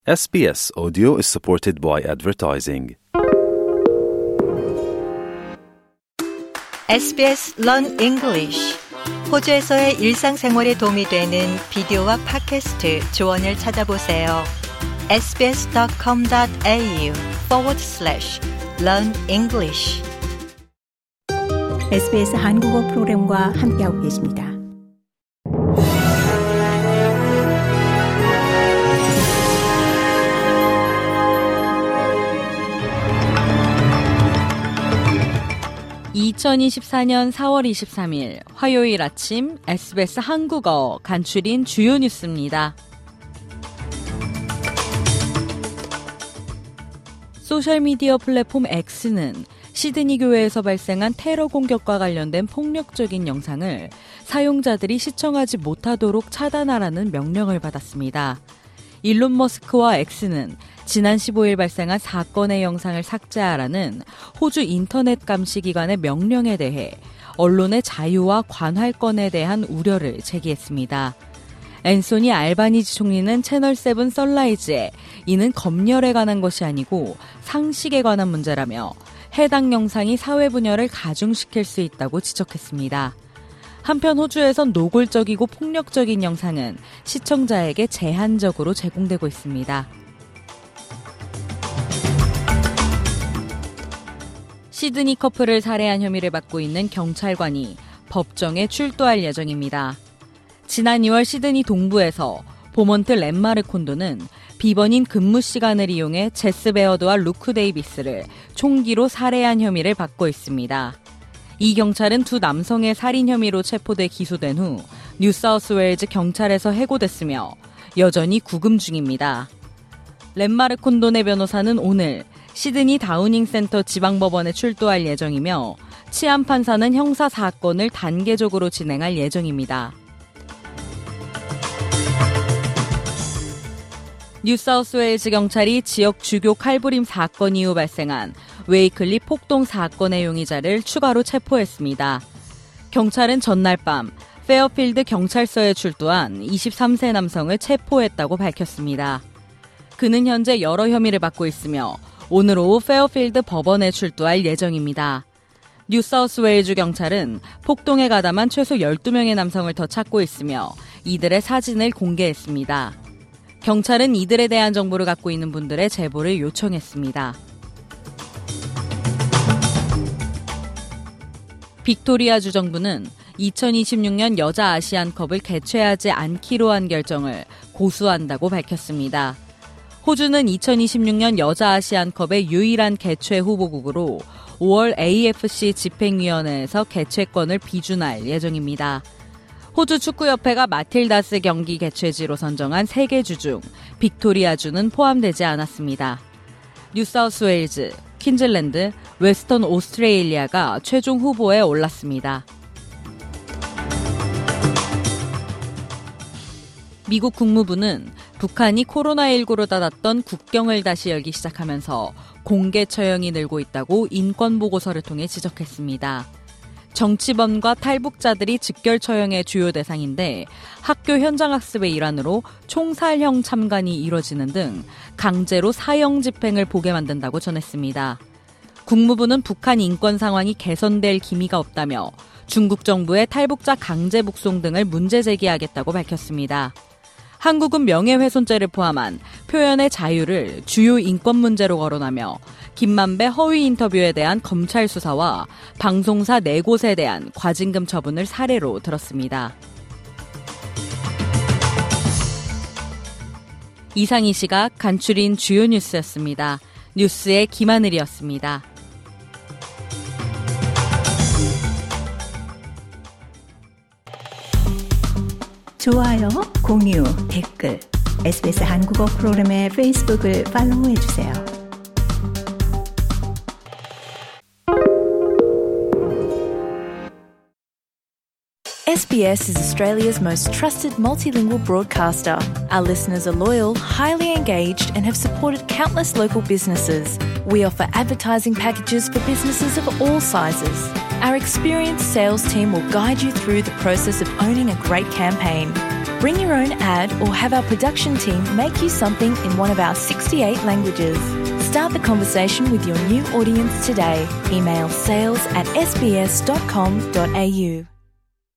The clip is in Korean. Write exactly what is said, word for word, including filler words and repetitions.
에스비에스 Audio is supported by advertising. 에스비에스 Learn English. 호주에서의 일상생활에 도움이 되는 비디오와 팟캐스트 조언을 찾아보세요. sbs.com.au forward slash learn English. 에스비에스 한국어 프로그램과 함께하고 계십니다. 이천이십사년 사월 이십삼일 화요일 아침 에스비에스 한국어 간추린 주요 뉴스입니다. 소셜미디어 플랫폼 X는 시드니 교회에서 발생한 테러 공격과 관련된 폭력적인 영상을 사용자들이 시청하지 못하도록 차단하라는 명령을 받았습니다. 일론 머스크와 X는 지난 십오일 발생한 사건의 영상을 삭제하라는 호주 인터넷 감시기관의 명령에 대해 언론의 자유와 관할권에 대한 우려를 제기했습니다. 앤소니 알바니지 총리는 채널세븐 선라이즈에 이는 검열에 관한 것이 아니고 상식에 관한 문제라며 해당 영상이 사회 분열을 가중시킬 수 있다고 지적했습니다. 한편 호주에선 노골적이고 폭력적인 영상은 시청자에게 제한적으로 제공되고 있습니다. 시드니 커플을 살해한 혐의를 받고 있는 경찰관이 법정에 출두할 예정입니다. 지난 이월 시드니 동부에서 보먼트 랜마르 콘도는 비번인 근무 시간을 이용해 제스 베어드와 루크 데이비스를 총기로 살해한 혐의를 받고 있습니다. 이 경찰은 두 남성의 살인 혐의로 체포돼 기소된 후 뉴사우스웨일즈 경찰에서 해고됐으며 여전히 구금 중입니다. 랜마르 콘도네 변호사는 오늘 시드니 다우닝 센터 지방법원에 출두할 예정이며 치안 판사는 형사 사건을 단계적으로 진행할 예정입니다. 뉴사우스웨일즈 경찰이 지역 주교 칼부림 사건 이후 발생한 웨이클리 폭동 사건의 용의자를 추가로 체포했습니다. 경찰은 전날 밤 페어필드 경찰서에 출두한 이십삼세 남성을 체포했다고 밝혔습니다. 그는 현재 여러 혐의를 받고 있으며 오늘 오후 페어필드 법원에 출두할 예정입니다. 뉴사우스웨일즈 경찰은 폭동에 가담한 최소 열두 명의 남성을 더 찾고 있으며 이들의 사진을 공개했습니다. 경찰은 이들에 대한 정보를 갖고 있는 분들의 제보를 요청했습니다. 빅토리아주 정부는 이천이십육년 여자 아시안컵을 개최하지 않기로 한 결정을 고수한다고 밝혔습니다. 호주는 이천이십육년 여자 아시안컵의 유일한 개최 후보국으로 오월 에이에프씨 집행위원회에서 개최권을 비준할 예정입니다. 호주 축구협회가 마틸다스 경기 개최지로 선정한 세 개 주 중 빅토리아주는 포함되지 않았습니다. 뉴사우스웨일즈, 퀸즐랜드, 웨스턴 오스트레일리아가 최종 후보에 올랐습니다. 미국 국무부는 북한이 코로나십구로 닫았던 국경을 다시 열기 시작하면서 공개 처형이 늘고 있다고 인권보고서를 통해 지적했습니다. 정치범과 탈북자들이 직결 처형의 주요 대상인데 학교 현장 학습의 일환으로 총살형 참관이 이뤄지는 등 강제로 사형 집행을 보게 만든다고 전했습니다. 국무부는 북한 인권 상황이 개선될 기미가 없다며 중국 정부의 탈북자 강제 북송 등을 문제 제기하겠다고 밝혔습니다. 한국은 명예훼손죄를 포함한 표현의 자유를 주요 인권 문제로 거론하며 김만배 허위 인터뷰에 대한 검찰 수사와 방송사 네 곳에 대한 과징금 처분을 사례로 들었습니다. 이상 이 시각 간추린 주요 뉴스였습니다. 뉴스의 김하늘이었습니다. 좋아요, 공유, 댓글, 에스비에스 한국어 프로그램의 페이스북을 팔로우해주세요. 에스비에스 is Australia's most trusted multilingual broadcaster. Our listeners are loyal, highly engaged, and have supported countless local businesses. We offer advertising packages for businesses of all sizes. Our experienced sales team will guide you through the process of owning a great campaign. Bring your own ad or have our production team make you something in one of our sixty-eight languages. Start the conversation with your new audience today. Email sales at s b s dot com dot a u.